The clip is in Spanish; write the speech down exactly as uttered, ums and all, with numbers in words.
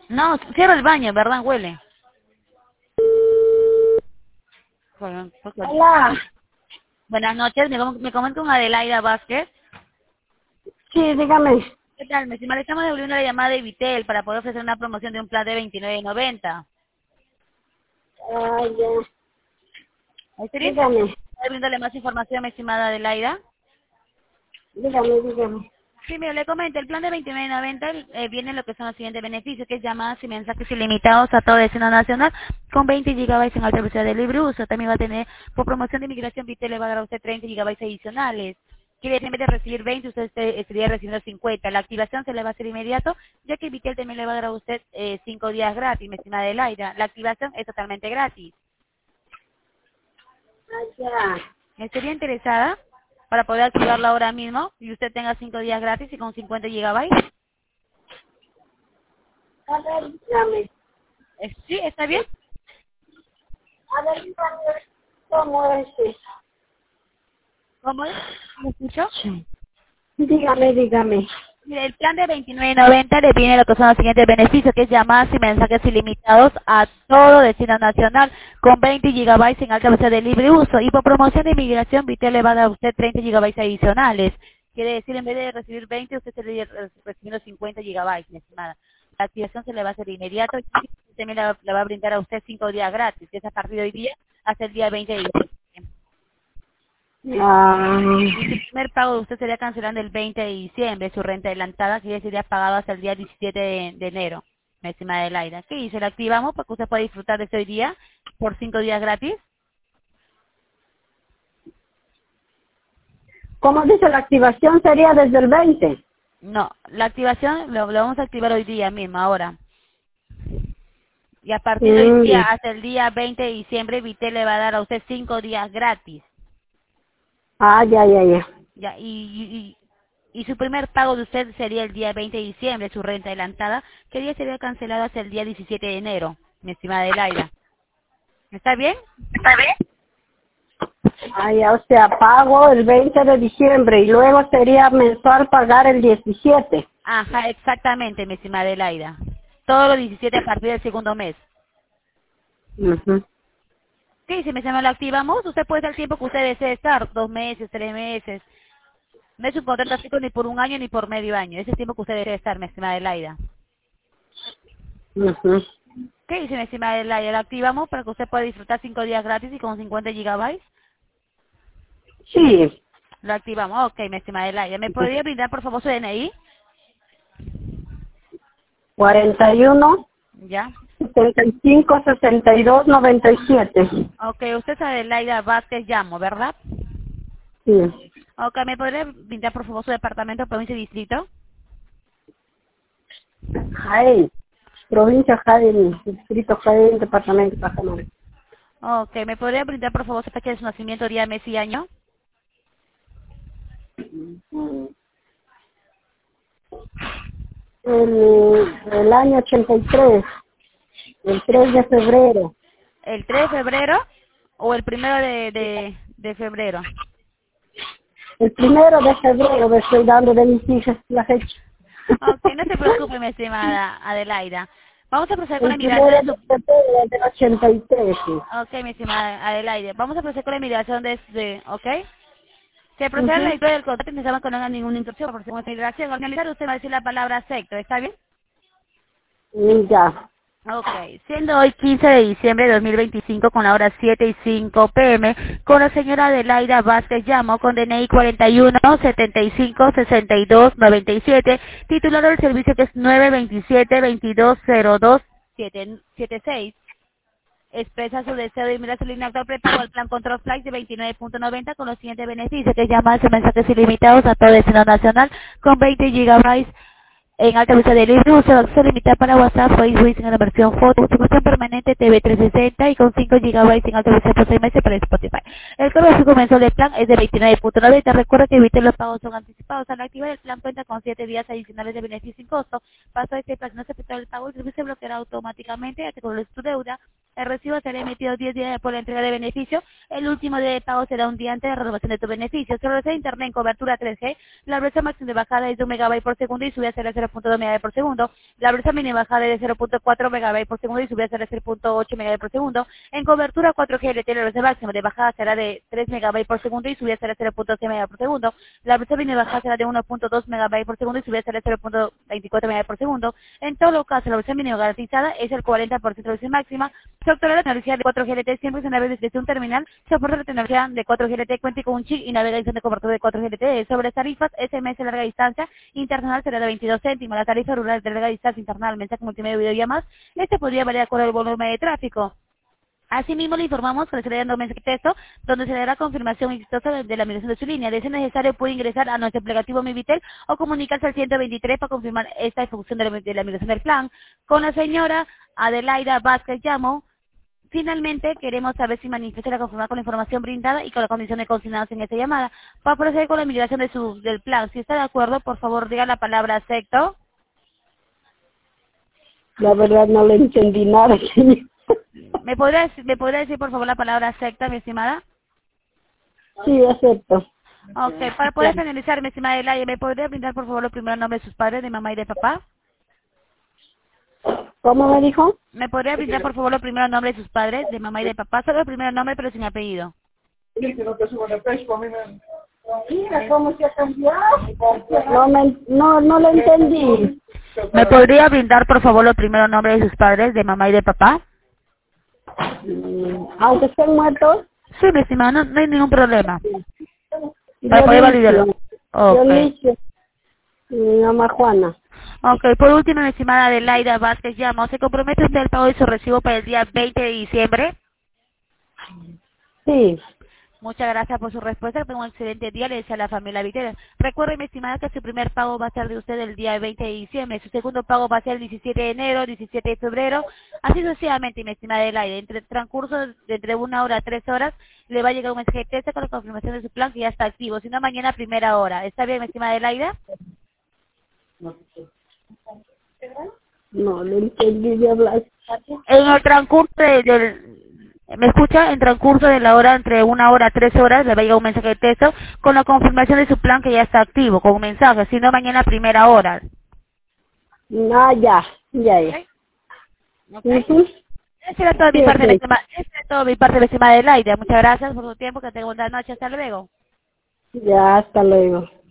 No, cierra el baño, ¿verdad? Huele. Bueno, pues, bueno. Hola. Buenas noches, me, com- me comento con Adelaida Vázquez. Sí, dígame. ¿Qué tal? Me estimada, estamos devolviendo la llamada de Vitel para poder ofrecer una promoción de un plan de veintinueve noventa. Ah, ya. ¿Sería interesante Dígame. brindarle más información, mi estimada Adelaida? Dígame, dígame. Sí, mire, le comento, el plan de veintinueve noventa eh, viene lo que son los siguientes beneficios, que es llamadas y mensajes ilimitados a todo destino nacional, con veinte gigabytes en alta velocidad de libre uso. También va a tener, por promoción de inmigración, Vitel le va a dar a usted treinta gigabytes adicionales. Quiere decir, en vez de recibir veinte, usted este- estaría recibiendo cincuenta. La activación se le va a hacer inmediato, ya que Vitel también le va a dar a usted eh, cinco días gratis, mi estimada Adelaida. La activación es totalmente gratis. Ah, ya. ¿Estaría interesada para poder activarla ahora mismo y usted tenga cinco días gratis y con cincuenta gigabytes? A ver, dígame. Eh, ¿Sí? ¿Está bien? A ver, dígame. ¿Cómo es eso? ¿Cómo es? ¿Me escuchó? Sí. Dígame, dígame. Mire, el plan de veintinueve noventa le viene lo que son los siguientes beneficios, que es llamadas y mensajes ilimitados a todo destino nacional, con veinte gigabytes en alta velocidad de libre uso. Y por promoción de inmigración, Vitel le va a dar a usted treinta gigabytes adicionales. Quiere decir, en vez de recibir veinte, usted estaría re- recibiendo cincuenta gigabytes, mi estimada. La activación se le va a hacer inmediato y también le va le va a brindar a usted cinco días gratis, que es a partir de hoy día hasta el día veinte de diciembre. Ah, Y su primer pago de usted sería cancelando el veinte de diciembre, su renta adelantada, que ya sería pagado hasta el día diecisiete de, de enero, mi estimada Adelaida. ¿Qué dice? ¿La activamos para que usted pueda disfrutar de este hoy día por cinco días gratis? ¿cómo dice la activación? Sería desde el veinte. No, la activación lo, lo vamos a activar hoy día mismo, ahora. Y a partir de hoy día Mm. hasta el día veinte de diciembre, Vitel le va a dar a usted cinco días gratis. Ah, ya, ya, ya. Ya, y, y, y y su primer pago de usted sería el día veinte de diciembre, su renta adelantada, que día sería cancelado hasta el día diecisiete de enero, mi estimada Adelaida. ¿Está bien? ¿Está bien? Ah, ya, o sea, pago el veinte de diciembre y luego sería mensual pagar el diecisiete. Ajá, exactamente, mi estimada Adelaida. Todos los diecisiete a partir del segundo mes. Ujú. Sí, si me se me lo activamos, usted puede estar el tiempo que usted desee estar, dos meses, tres meses. No es un contrato fijo ni por un año ni por medio año. Ese es el tiempo que usted desee estar, mi estimada Adelaida. Ujú. ¿Qué dice mi estimada Adelaida? Lo activamos para que usted pueda disfrutar cinco días gratis y con cincuenta gigabytes. Sí. Lo activamos. Ok, mi estimada Adelaida. ¿Me podría brindar, por favor, su D N I? cuarenta y uno, Ya. setenta y cinco, sesenta y dos, noventa y siete. Ok, usted es Adelaida Vázquez Llamo, ¿verdad? Sí. Ok, ¿me podría brindar, por favor, su departamento, provincia y distrito? Jaén, provincia Jaén, distrito Jaén, departamento de Cajamarca. Ok, ¿me podría brindar, por favor, su fecha de su nacimiento, día, mes y año? El, el año ochenta y tres, el tres de febrero. ¿El tres de febrero o el primero de, de, de febrero? El primero de febrero me estoy dando de mis hijas la fecha. Ok, no se preocupe, mi estimada Adelaida. Vamos a proceder con la El migración primero de de su... febrero del ochenta y tres, sí. Ok, mi estimada Adelaide. Vamos a proceder con la migración de... de ¿Ok? Se procede a la Ujú. lectura del contrato y necesitamos que no haga ninguna interrupción por según esta migración. Al finalizar, usted va a decir la palabra secto, ¿está bien? Y ya. Ok, siendo hoy quince de diciembre de dos mil veinticinco con la hora siete y cinco pm, con la señora Adelaida Vázquez Llamo, con D N I cuarenta y uno, setenta y cinco, sesenta y dos, noventa y siete, titular del servicio que es nueve veintisiete, veintidós cero dos, setenta y seis. Expresa su deseo de enviar su línea actual prepago al plan Control Flight de veintinueve punto noventa con los siguientes beneficios, que es llamarse mensajes ilimitados a todo destino nacional, con veinte gigabytes en alta velocidad de libre uso, acceso limitado para WhatsApp, Facebook en la versión foto, suscripción permanente T V trescientos sesenta y con cinco gigabytes en alta velocidad por seis meses para Spotify. El costo fijo mensual del plan es de veintinueve punto noventa. Recuerda que eviten los pagos son anticipados. Al activar el plan cuenta con siete días adicionales de beneficio sin costo. Paso de este plan no se efectúa el pago, el servicio se bloqueará automáticamente hasta con tu deuda El recibo será emitido diez días después de la entrega de beneficio. El último día de pago será un día antes de la renovación de tu beneficio. Sobre de internet en cobertura tres G, la velocidad máxima de bajada es de un megabyte por segundo y subida será cero punto dos megabytes por segundo. La velocidad mínima de bajada es de cero punto cuatro megabytes por segundo y subida será cero punto ocho megabytes por segundo. En cobertura cuatro G L T, la velocidad máxima de bajada será de tres megabytes por segundo y subida será cero punto seis megabytes por segundo. La velocidad mínima de bajada será de uno punto dos megabytes por segundo y subida será cero punto veinticuatro megabytes por segundo. En todo caso, la velocidad mínima garantizada es el cuarenta por ciento de la velocidad máxima. Se obtendrá la tecnología de cuatro G L T siempre que se navegue desde un terminal. Se aporta la tecnología de cuatro G L T, cuenta con un chip y navegación de cobertura de cuatro G L T. Sobre tarifas, S M S larga distancia internacional será de veintidós céntimos. La tarifa rural de larga distancia internacional, mensaje multimedia, video y llamadas, este podría variar con el volumen de tráfico. Asimismo, le informamos que le estará dando un mensaje de texto donde se le dará confirmación exitosa de, de la migración de su línea. De ser necesario, puede ingresar a nuestro aplicativo Mivitel o comunicarse al ciento veintitrés para confirmar esta función de la, de la migración del plan. Con la señora Adelaida Vázquez Llamo, finalmente queremos saber si manifiesta la conformidad con la información brindada y con las condiciones consignadas en esta llamada. Para proceder con la migración de su, del plan, si está de acuerdo, por favor, diga la palabra acepto. La verdad no le entendí nada, señor. ¿Me podría, ¿Me podría decir, por favor, la palabra acepta, mi estimada? Sí, acepto. Ok, para poder finalizar, mi estimada Adelaida, ¿me podría brindar, por favor, los primeros nombres de sus padres, de mamá y de papá? ¿Cómo me dijo? ¿Me podría brindar, por favor, los primeros nombres de sus padres, de mamá y de papá? Solo el primer nombre, pero sin apellido. Mira cómo se ha cambiado. No, me, no, no lo entendí. ¿Me podría brindar, por favor, los primeros nombres de sus padres, de mamá y de papá? Mm, Aunque estén muertos. Sí, mi estimada, no, no hay ningún problema. Para poder validarlo. Okay. Mi mamá Juana. Ok, por último, mi estimada Adelaida Vázquez Llamo, ¿se compromete usted al pago de su recibo para el día veinte de diciembre? Sí. Muchas gracias por su respuesta. Que tenga un excelente día. Le desea a la familia Vitera. Recuerde, mi estimada, que su primer pago va a ser de usted el día veinte de diciembre. Su segundo pago va a ser el diecisiete de enero, diecisiete de febrero. Así sucesivamente, mi estimada Adelaida. Entre el transcurso de entre una hora a tres horas, le va a llegar un mensaje de texto con la confirmación de su plan que ya está activo. Si no, mañana a primera hora. ¿Está bien, mi estimada Adelaida? No, le entendí de hablar. En el transcurso de- del... ¿Me escucha? En transcurso de la hora, entre una hora a tres horas, le va a llegar un mensaje de texto con la confirmación de su plan que ya está activo, con un mensaje, si no mañana a primera hora. Ah, ya, ya, ya. ¿Okay? Ujú. Esa era toda mi Sí, parte, sí. mi estima- esa era toda mi parte, mi estimada Adelaida. Muchas gracias por su tiempo, que tenga buena noche, hasta luego. Ya, hasta luego.